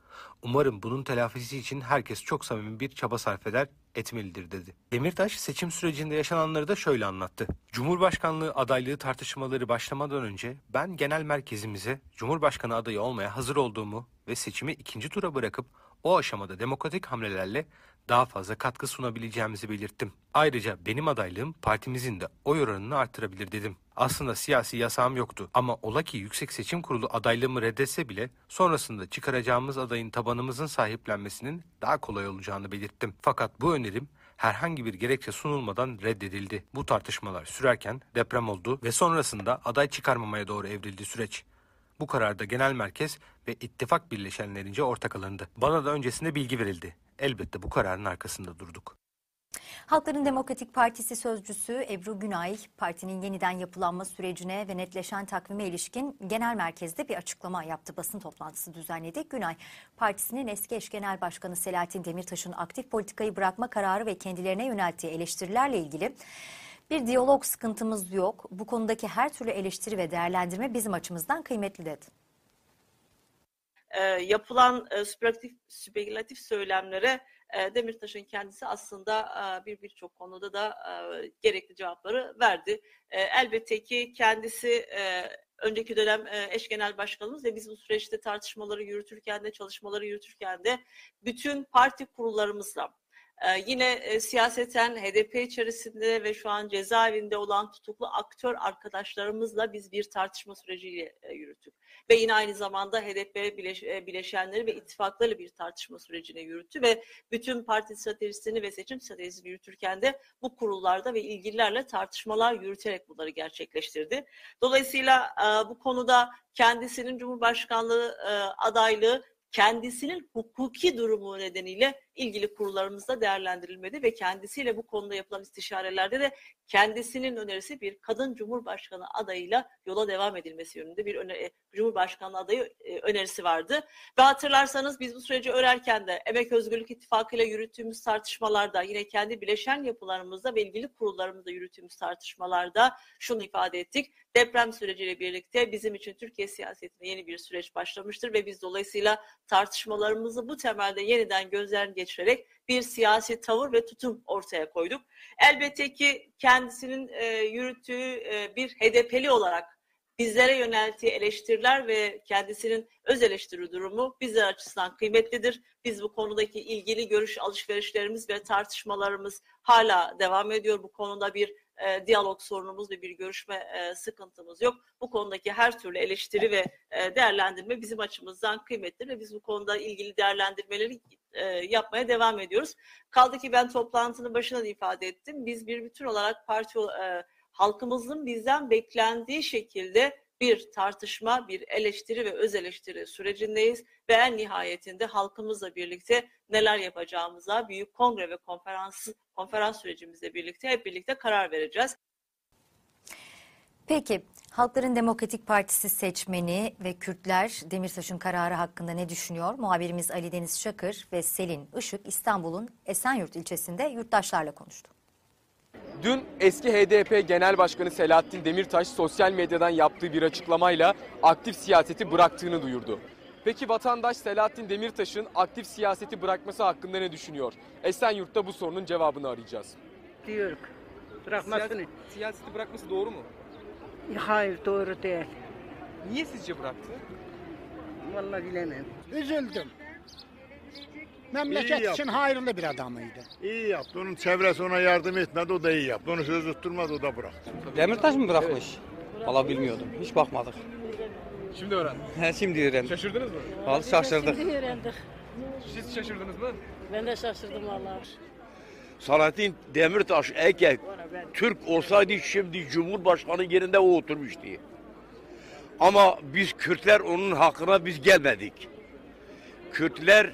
Umarım bunun telafisi için herkes çok samimi bir çaba sarf eder, etmelidir dedi. Demirtaş seçim sürecinde yaşananları da şöyle anlattı. Cumhurbaşkanlığı adaylığı tartışmaları başlamadan önce ben genel merkezimize Cumhurbaşkanı adayı olmaya hazır olduğumu ve seçimi ikinci tura bırakıp o aşamada demokratik hamlelerle daha fazla katkı sunabileceğimizi belirttim. Ayrıca benim adaylığım partimizin de oy oranını arttırabilir dedim. Aslında siyasi yasağım yoktu ama ola ki Yüksek Seçim Kurulu adaylığımı reddetse bile sonrasında çıkaracağımız adayın tabanımızın sahiplenmesinin daha kolay olacağını belirttim. Fakat bu önerim herhangi bir gerekçe sunulmadan reddedildi. Bu tartışmalar sürerken deprem oldu ve sonrasında aday çıkarmamaya doğru evrildi süreç. Bu kararda genel merkez ve ittifak birleşenlerince ortak alındı. Bana da öncesinde bilgi verildi. Elbette bu kararın arkasında durduk. Halkların Demokratik Partisi sözcüsü Ebru Günay, partinin yeniden yapılanma sürecine ve netleşen takvime ilişkin genel merkezde bir açıklama yaptı. Basın toplantısı düzenledi. Günay, partisinin eski eş genel başkanı Selahattin Demirtaş'ın aktif politikayı bırakma kararı ve kendilerine yönelttiği eleştirilerle ilgili bir diyalog sıkıntımız yok. Bu konudaki her türlü eleştiri ve değerlendirme bizim açımızdan kıymetli dedi. E, yapılan e, spekülatif, spekülatif söylemlere e, Demirtaş'ın kendisi aslında e, bir birçok konuda da e, gerekli cevapları verdi. E, elbette ki kendisi e, önceki dönem e, eş genel başkanımız ve biz bu süreçte tartışmaları yürütürken de çalışmaları yürütürken de bütün parti kurullarımızla Ee, yine e, siyaseten H D P içerisinde ve şu an cezaevinde olan tutuklu aktör arkadaşlarımızla biz bir tartışma süreciyle e, yürüttük. Ve yine aynı zamanda H D P bileş, e, bileşenleri ve ittifaklarıyla bir tartışma sürecine yürüttü ve bütün parti stratejisini ve seçim stratejisini yürütürken de bu kurullarda ve ilgililerle tartışmalar yürüterek bunları gerçekleştirdi. Dolayısıyla e, bu konuda kendisinin Cumhurbaşkanlığı e, adaylığı kendisinin hukuki durumu nedeniyle ilgili kurullarımızda değerlendirilmedi ve kendisiyle bu konuda yapılan istişarelerde de kendisinin önerisi bir kadın cumhurbaşkanı adayıyla yola devam edilmesi yönünde bir öne, cumhurbaşkanı adayı e, önerisi vardı. Ve hatırlarsanız biz bu süreci örerken de Emek Özgürlük İttifakı ile yürüttüğümüz tartışmalarda, yine kendi bileşen yapılarımızda ve ilgili kurullarımızda yürüttüğümüz tartışmalarda şunu ifade ettik. Deprem süreciyle birlikte bizim için Türkiye siyasetinde yeni bir süreç başlamıştır ve biz dolayısıyla tartışmalarımızı bu temelde yeniden gözden geçirerek bir siyasi tavır ve tutum ortaya koyduk. Elbette ki kendisinin e, yürüttüğü e, bir H D P'li olarak bizlere yönelttiği eleştiriler ve kendisinin öz eleştiri durumu bizler açısından kıymetlidir. Biz bu konudaki ilgili görüş alışverişlerimiz ve tartışmalarımız hala devam ediyor. Bu konuda bir e, diyalog sorunumuz ve bir görüşme e, sıkıntımız yok. Bu konudaki her türlü eleştiri ve e, değerlendirme bizim açımızdan kıymetli ve biz bu konuda ilgili değerlendirmeleri e, yapmaya devam ediyoruz. Kaldı ki ben toplantının başında da ifade ettim. Biz bir bütün olarak parti e, halkımızın bizden beklendiği şekilde bir tartışma, bir eleştiri ve öz eleştiri sürecindeyiz ve en nihayetinde halkımızla birlikte neler yapacağımıza büyük kongre ve konferans konferans sürecimizle birlikte hep birlikte karar vereceğiz. Peki Halkların Demokratik Partisi seçmeni ve Kürtler Demirtaş'ın kararı hakkında ne düşünüyor? Muhabirimiz Ali Deniz Şakır ve Selin Işık İstanbul'un Esenyurt ilçesinde yurttaşlarla konuştu. Dün eski H D P Genel Başkanı Selahattin Demirtaş sosyal medyadan yaptığı bir açıklamayla aktif siyaseti bıraktığını duyurdu. Peki vatandaş Selahattin Demirtaş'ın aktif siyaseti bırakması hakkında ne düşünüyor? Esenyurt'ta bu sorunun cevabını arayacağız. Diyoruz. Bırakmasını. Siyaset, siyaseti bırakması doğru mu? Hayır, doğru değil. Niye sizce bıraktı? Vallahi bilemem. Üzüldüm. Memleket için hayırlı bir adamıydı. İyi yaptı. Onun çevresi ona yardım etmedi. O da iyi yaptı. Onu söz tutturmadı. O da bıraktı. Demirtaş mı bırakmış? Evet. Vallahi bilmiyordum. Hiç bakmadık. Şimdi öğrendim. He, şimdi öğrendim. Şaşırdınız mı? Vallahi şaşırdık. Şimdi öğrendik. Siz şaşırdınız mı? Ben de şaşırdım vallahi. Selahattin Demirtaş eğer Türk olsaydı şimdi Cumhurbaşkanı yerinde o oturmuştu. Ama biz Kürtler onun hakkına biz gelmedik. Kürtler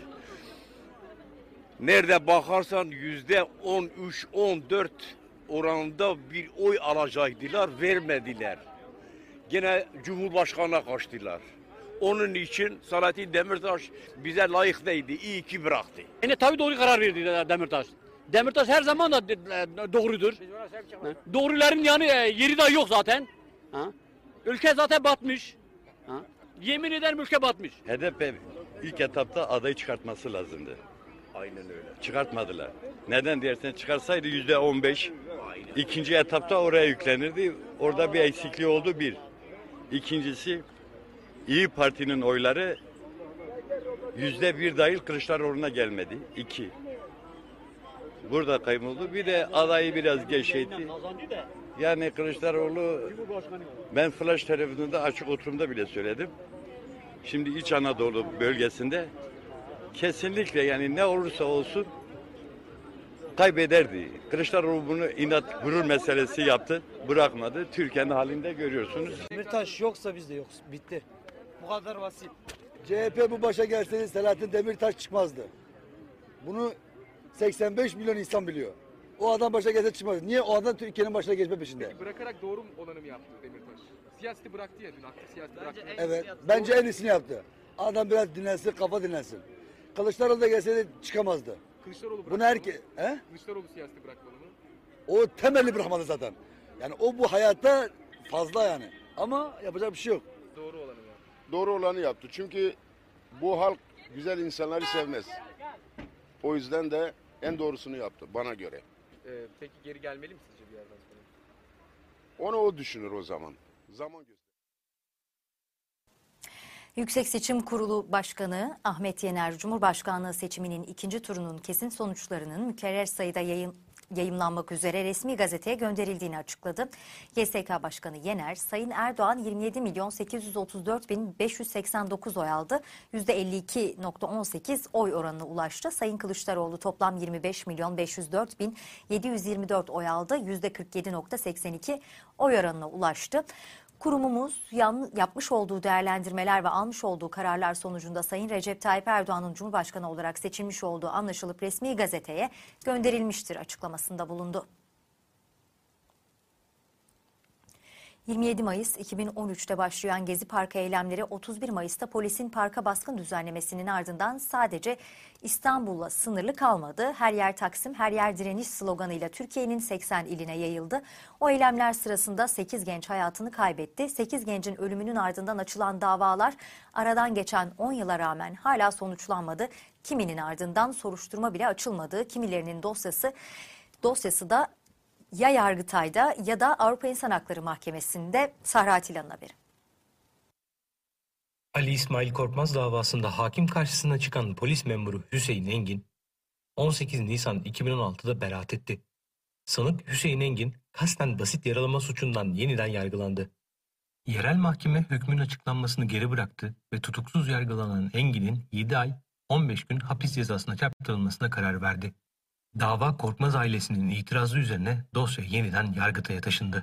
nerede bakarsan yüzde on üç on dört oranında bir oy alacaktılar, vermediler. Gene Cumhurbaşkanı'na kaçtılar. Onun için Selahattin Demirtaş bize layık değildi. İyi ki bıraktı. Yani tabii doğru karar verdi Demirtaş. Demirtaş her zaman da doğrudur. Doğruların yani yeri de yok zaten. Ha? Ülke zaten batmış. Ha? Yemin ederim ülke batmış. H D P mi? ilk etapta adayı çıkartması lazımdı. Aynen öyle. Çıkartmadılar. Neden dersen çıkarsaydı yüzde on beş. İkinci etapta oraya yüklenirdi. Orada bir eksikliği oldu bir. İkincisi İyi Parti'nin oyları yüzde bir dahil Kılıçdaroğlu'na gelmedi. İki. Burada kayboldu. Bir de adayı biraz gevşetti. Yani Kılıçdaroğlu, ben Flash televizyonunda açık oturumda bile söyledim. Şimdi İç Anadolu bölgesinde kesinlikle yani ne olursa olsun kaybederdi. Kılıçdaroğlu bunu inat, gurur meselesi yaptı. Bırakmadı. Türkiye'nin halinde görüyorsunuz. Demirtaş yoksa biz de yokuz. Bitti. Bu kadar basit. C H P bu başa gelseydi Selahattin Demirtaş çıkmazdı. Bunu seksen beş milyon insan biliyor. O adam başa gelse çıkmaz. Niye? O adam Türkiye'nin başına geçme peşinde. Peki bırakarak doğru olanı mı yaptı Demirtaş? Siyaseti bıraktı ya dün, aktif siyaseti bıraktı. Evet. Bence en iyisini yaptı. Adam biraz dinlensin, kafa dinlensin. Kılıçdaroğlu da gelseydi çıkamazdı. Kılıçdaroğlu bıraktı Bunu herke... He? Kılıçdaroğlu siyaseti bırakmalı mı? O temelli bırakmadı zaten. Yani o bu hayatta fazla yani. Ama yapacak bir şey yok. Doğru olanı mı yaptı? Doğru olanı yaptı. Çünkü bu halk güzel insanları sevmez. O yüzden de en doğrusunu yaptı bana göre. Ee, peki geri gelmeli mi sizce bir yerden sonra? Onu o düşünür o zaman. Zaman gösterir. Yüksek Seçim Kurulu Başkanı Ahmet Yener, Cumhurbaşkanlığı seçiminin ikinci turunun kesin sonuçlarının mükerrer sayıda yayın, yayımlanmak üzere resmi gazeteye gönderildiğini açıkladı. Y S K Başkanı Yener, Sayın Erdoğan yirmi yedi milyon sekiz yüz otuz dört bin beş yüz seksen dokuz oy aldı. yüzde elli iki virgül on sekiz oy oranına ulaştı. Sayın Kılıçdaroğlu toplam yirmi beş milyon beş yüz dört bin yedi yüz yirmi dört oy aldı. yüzde kırk yedi virgül seksen iki oy oranına ulaştı. Kurumumuz yan, yapmış olduğu değerlendirmeler ve almış olduğu kararlar sonucunda Sayın Recep Tayyip Erdoğan'ın Cumhurbaşkanı olarak seçilmiş olduğu anlaşılıp resmi gazeteye gönderilmiştir açıklamasında bulundu. yirmi yedi Mayıs iki bin on üç'te başlayan Gezi Parkı eylemleri otuz bir Mayıs'ta polisin parka baskın düzenlemesinin ardından sadece İstanbul'la sınırlı kalmadı. Her yer Taksim, her yer direniş sloganıyla Türkiye'nin seksen iline yayıldı. O eylemler sırasında sekiz genç hayatını kaybetti. sekiz gencin ölümünün ardından açılan davalar aradan geçen on yıla rağmen hala sonuçlanmadı. Kiminin ardından soruşturma bile açılmadı. Kimilerinin dosyası dosyası da ya Yargıtay'da ya da Avrupa İnsan Hakları Mahkemesi'nde. Sahra Atilla'nın haberi. Ali İsmail Korkmaz davasında hakim karşısına çıkan polis memuru Hüseyin Engin, on sekiz Nisan iki bin on altı'da beraat etti. Sanık Hüseyin Engin, kasten basit yaralama suçundan yeniden yargılandı. Yerel mahkeme hükmün açıklanmasını geri bıraktı ve tutuksuz yargılanan Engin'in yedi ay on beş gün hapis cezasına çarptırılmasına karar verdi. Dava Korkmaz ailesinin itirazı üzerine dosya yeniden Yargıtay'a taşındı.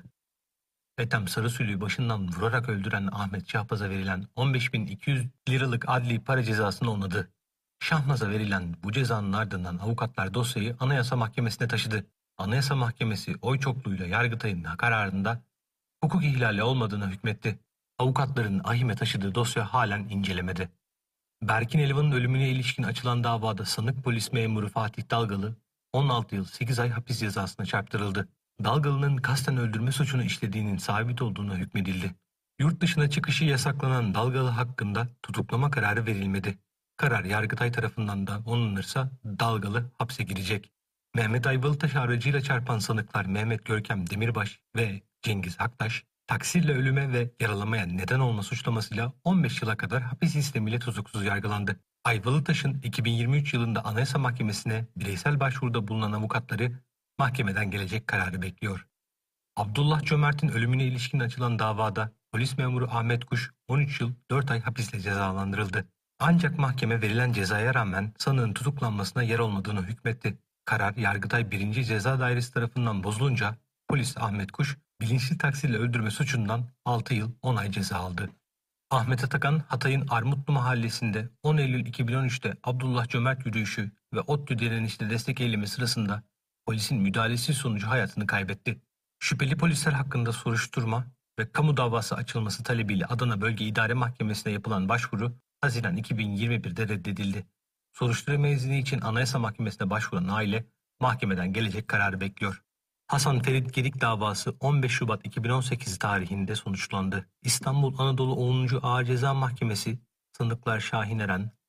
Ethem Sarısülü'yü başından vurarak öldüren Ahmet Şahbaz'a verilen on beş bin iki yüz liralık adli para cezasını onadı. Şahbaz'a verilen bu cezanın ardından avukatlar dosyayı Anayasa Mahkemesi'ne taşıdı. Anayasa Mahkemesi oy çokluğuyla Yargıtay'ın kararında hukuk ihlali olmadığına hükmetti. Avukatların ahime taşıdığı dosya halen incelemede. Berkin Elvan'ın ölümüne ilişkin açılan davada sanık polis memuru Fatih Dalgalı on altı yıl sekiz ay hapis cezasına çarptırıldı. Dalgalı'nın kasten öldürme suçunu işlediğinin sabit olduğuna hükmedildi. Yurt dışına çıkışı yasaklanan Dalgalı hakkında tutuklama kararı verilmedi. Karar Yargıtay tarafından da onanırsa Dalgalı hapse girecek. Mehmet Ayvalıtaş aracıyla çarpan sanıklar Mehmet Görkem Demirbaş ve Cengiz Aktaş, taksirle ölüme ve yaralamaya neden olma suçlamasıyla on beş yıla kadar hapis istemiyle tutuksuz yargılandı. Ayvalıtaş'ın iki bin yirmi üç yılında Anayasa Mahkemesi'ne bireysel başvuruda bulunan avukatları mahkemeden gelecek kararı bekliyor. Abdullah Cömert'in ölümüne ilişkin açılan davada polis memuru Ahmet Kuş on üç yıl dört ay hapisle cezalandırıldı. Ancak mahkeme verilen cezaya rağmen sanığın tutuklanmasına yer olmadığını hükmetti. Karar Yargıtay birinci Ceza Dairesi tarafından bozulunca polis Ahmet Kuş bilinçli taksirle öldürme suçundan altı yıl on ay ceza aldı. Ahmet Atakan, Hatay'ın Armutlu mahallesinde on Eylül iki bin on üç'te Abdullah Cömert yürüyüşü ve ODTÜ direnişte destek eylemi sırasında polisin müdahalesi sonucu hayatını kaybetti. Şüpheli polisler hakkında soruşturma ve kamu davası açılması talebiyle Adana Bölge İdare Mahkemesi'ne yapılan başvuru Haziran iki bin yirmi bir'de reddedildi. Soruşturma izni için Anayasa Mahkemesi'ne başvuran aile mahkemeden gelecek kararı bekliyor. Hasan Ferit Gedik davası on beş Şubat iki bin on sekiz tarihinde sonuçlandı. İstanbul Anadolu onuncu Ağır Ceza Mahkemesi sanıklar Şahin Eren,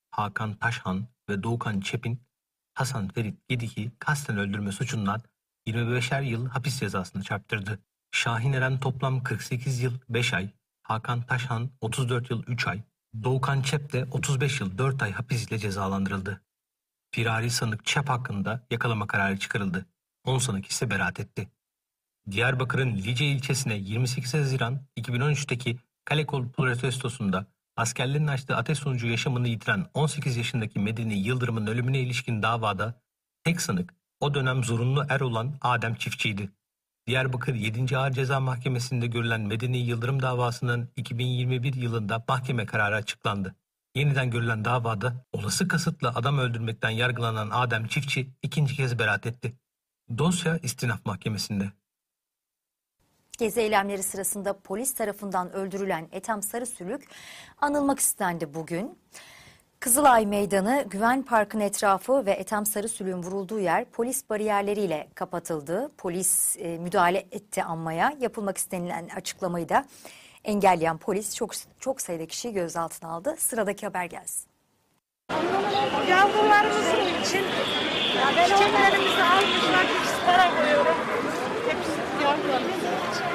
Hakan Taşhan ve Doğukan Çep'in Hasan Ferit Gedik'i kasten öldürme suçundan yirmi beşer yıl hapis cezasını çarptırdı. Şahin Eren toplam kırk sekiz yıl beş ay, Hakan Taşhan otuz dört yıl üç ay, Doğukan Çep de otuz beş yıl dört ay hapis ile cezalandırıldı. Firari sanık Çep hakkında yakalama kararı çıkarıldı. on sanık ise beraat etti. Diyarbakır'ın Lice ilçesine yirmi sekiz Haziran iki bin on üç'teki Kalekol protestosunda askerlerin açtığı ateş sonucu yaşamını yitiren on sekiz yaşındaki Medeni Yıldırım'ın ölümüne ilişkin davada tek sanık o dönem zorunlu er olan Adem Çiftçi'ydi. Diyarbakır yedinci Ağır Ceza Mahkemesi'nde görülen Medeni Yıldırım davasının iki bin yirmi bir yılında mahkeme kararı açıklandı. Yeniden görülen davada olası kasıtla adam öldürmekten yargılanan Adem Çiftçi ikinci kez beraat etti. Dosya istinaf mahkemesinde. Gezi eylemleri sırasında polis tarafından öldürülen Ethem Sarısülük anılmak istendi bugün. Kızılay Meydanı, Güven Parkı'nın etrafı ve Ethem Sarısülük'ün vurulduğu yer polis bariyerleriyle kapatıldı. Polis e, müdahale etti anmaya. Yapılmak istenilen açıklamayı da engelleyen polis çok çok sayıda kişiyi gözaltına aldı. Sıradaki haber gelsin. Yavrularımızın için çiçeklerimizi almışlar, hepsi para koyuyorum. Hepsi yavrularımızın için.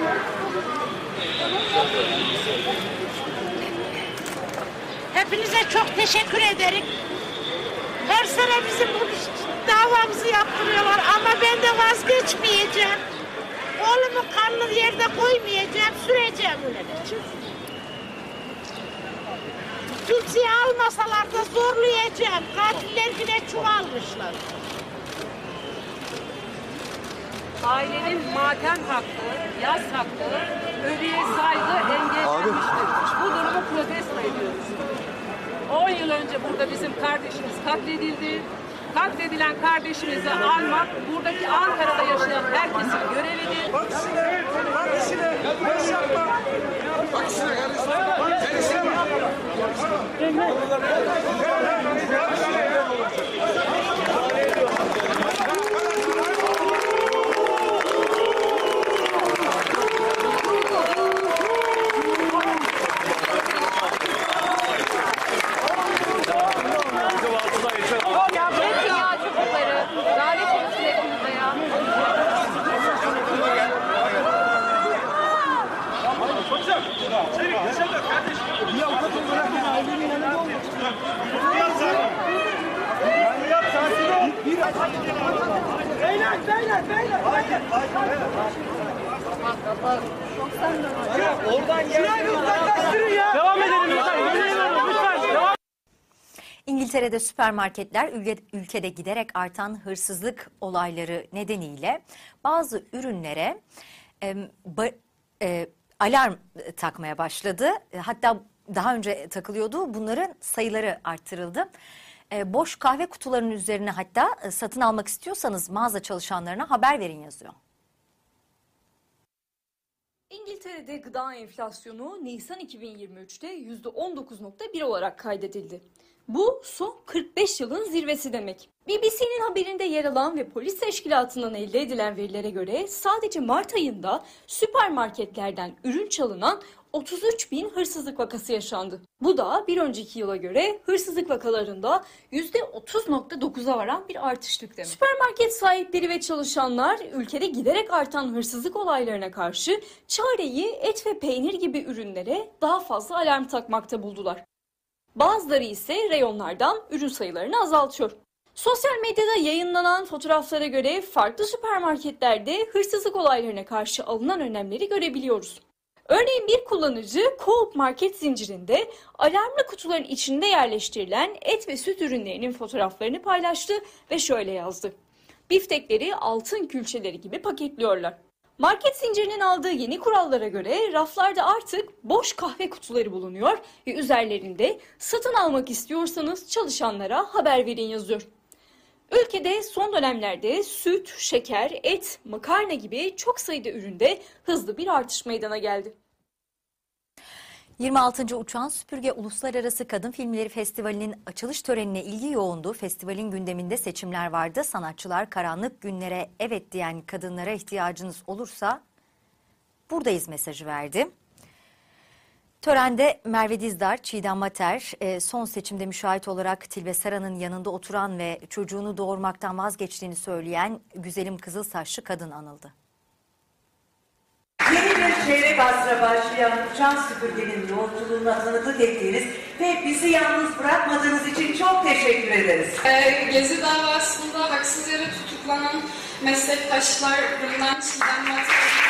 Hepinize çok teşekkür ederim. Her sene bizim bu davamızı yaptırıyorlar ama ben de vazgeçmeyeceğim. Oğlumun kanını yerde koymayacağım, süreceğim öylece. Kimseyi almasalar da zorlayacağım. Katiller bile çuvalmışlar. Ailenin matem hakkı, yas hakkı, ölüye saygı engellenmiştir. Bu durumu protesto ediyoruz. on yıl önce burada bizim kardeşimiz katledildi. Katledilen kardeşimizi almak buradaki Ankara'da yaşayan herkesin görevidir. Bak işine, bak işine, boş yapma. Bak işine kardeşim. Beyler, beyler, beyler. Oradan gel. Devam edelim lütfen. İngiltere'de süpermarketler ülkede giderek artan hırsızlık olayları nedeniyle bazı ürünlere e, ba, e, alarm takmaya başladı. Hatta daha önce takılıyordu. Bunların sayıları arttırıldı. E, boş kahve kutularının üzerine hatta e, satın almak istiyorsanız mağaza çalışanlarına haber verin yazıyor. İngiltere'de gıda enflasyonu Nisan iki bin yirmi üç'te yüzde on dokuz nokta bir olarak kaydedildi. Bu son kırk beş yılın zirvesi demek. B B C'nin haberinde yer alan ve polis teşkilatından elde edilen verilere göre sadece Mart ayında süpermarketlerden ürün çalınan otuz üç bin hırsızlık vakası yaşandı. Bu da bir önceki yıla göre hırsızlık vakalarında yüzde otuz nokta dokuz'a varan bir artışlık demek. Süpermarket sahipleri ve çalışanlar ülkede giderek artan hırsızlık olaylarına karşı çareyi et ve peynir gibi ürünlere daha fazla alarm takmakta buldular. Bazıları ise reyonlardan ürün sayılarını azaltıyor. Sosyal medyada yayınlanan fotoğraflara göre farklı süpermarketlerde hırsızlık olaylarına karşı alınan önlemleri görebiliyoruz. Örneğin bir kullanıcı Co-op market zincirinde alarmlı kutuların içinde yerleştirilen et ve süt ürünlerinin fotoğraflarını paylaştı ve şöyle yazdı. Biftekleri altın külçeleri gibi paketliyorlar. Market zincirinin aldığı yeni kurallara göre raflarda artık boş kahve kutuları bulunuyor ve üzerlerinde satın almak istiyorsanız çalışanlara haber verin yazıyor. Ülkede son dönemlerde süt, şeker, et, makarna gibi çok sayıda üründe hızlı bir artış meydana geldi. yirmi altıncı Uçan Süpürge Uluslararası Kadın Filmleri Festivali'nin açılış törenine ilgi yoğundu. Festivalin gündeminde seçimler vardı. Sanatçılar karanlık günlere evet diyen kadınlara ihtiyacınız olursa buradayız mesajı verdi. Törende Merve Dizdar, Çiğdem Mater, e, son seçimde müşahit olarak Tilbe Saran'ın yanında oturan ve çocuğunu doğurmaktan vazgeçtiğini söyleyen güzelim kızıl saçlı kadın anıldı. Yeni bir çeyrek asra başlayan uçan süpürgenin yolculuğuna tanıklık ettiğiniz ve bizi yalnız bırakmadığınız için çok teşekkür ederiz. Ee, Gezi davasında haksız yere tutuklanan meslektaşlarımdan Çiğdem Mater,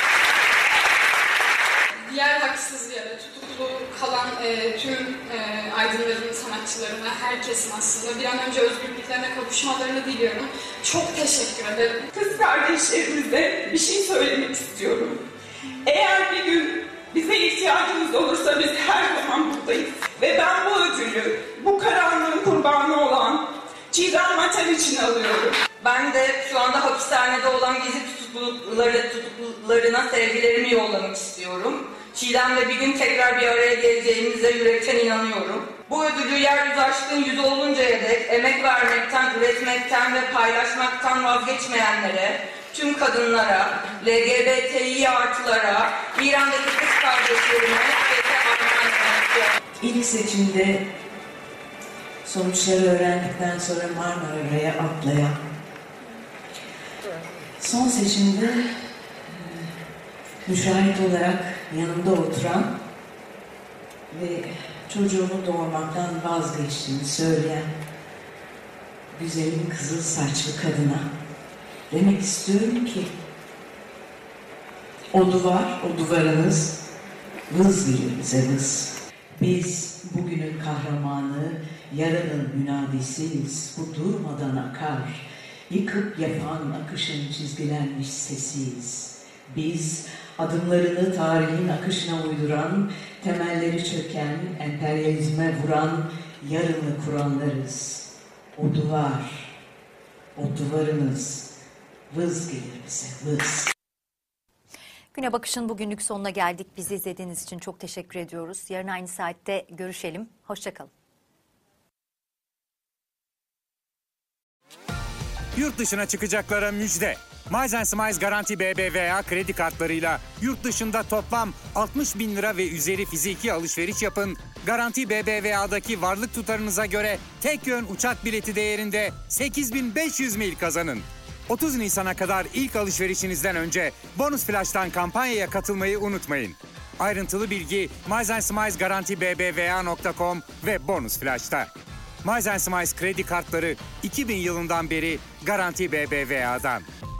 diğer haksız yere tutuklu kalan e, tüm e, aydınların, sanatçılarına, herkesin aslında bir an önce özgürlüklerine kavuşmalarını diliyorum. Çok teşekkür ederim. Kız kardeşlerimize bir şey söylemek istiyorum. Eğer bir gün bize ihtiyacınız olursa biz her zaman buradayız. Ve ben bu ödülü, bu karanlığın kurbanı olan Çiğdem Mater için alıyorum. Ben de şu anda hapishanede olan gezi tutukluları, tutuklularına sevgilerimi yollamak istiyorum. Çiğdem'le bir gün tekrar bir araya geleceğimize yürekten inanıyorum. Bu ödülü yeryüzü aşkın yüzü oluncaya dek emek vermekten, üretmekten ve paylaşmaktan vazgeçmeyenlere, tüm kadınlara, L G B T İ artılara, İran'daki kız kardeşlerime ve armağan etmek istiyorum. İlk seçimde sonuçları öğrendikten sonra Marmara'ya atlayan, son seçimde müşahit olarak yanımda oturan ve çocuğunu doğurmaktan vazgeçtiğini söyleyen güzelim kızıl saçlı kadına demek istiyorum ki o duvar, o duvarınız vız geliyor bize vız. Biz bugünün kahramanı, yarının münadisiyiz. Bu durmadan akar, yıkıp yapan akışın çizgilenmiş sesiyiz. Biz adımlarını tarihin akışına uyduran, temelleri çöken, emperyalizme vuran, yarını kuranlarız. O duvar, o duvarınız vız gelir bize, vız. Güne Bakış'ın bugünlük sonuna geldik. Bizi izlediğiniz için çok teşekkür ediyoruz. Yarın aynı saatte görüşelim. Hoşça kalın. Yurt dışına çıkacaklara müjde. Miles and Smiles Garanti B B V A kredi kartlarıyla yurt dışında toplam altmış bin lira ve üzeri fiziki alışveriş yapın. Garanti B B V A'daki varlık tutarınıza göre tek yön uçak bileti değerinde sekiz bin beş yüz mil kazanın. otuz Nisan'a kadar ilk alışverişinizden önce Bonus Flash'tan kampanyaya katılmayı unutmayın. Ayrıntılı bilgi Miles and Smiles Garanti B B V A nokta com ve Bonus Flash'ta. Miles and Smiles kredi kartları iki bin yılından beri Garanti B B V A'dan.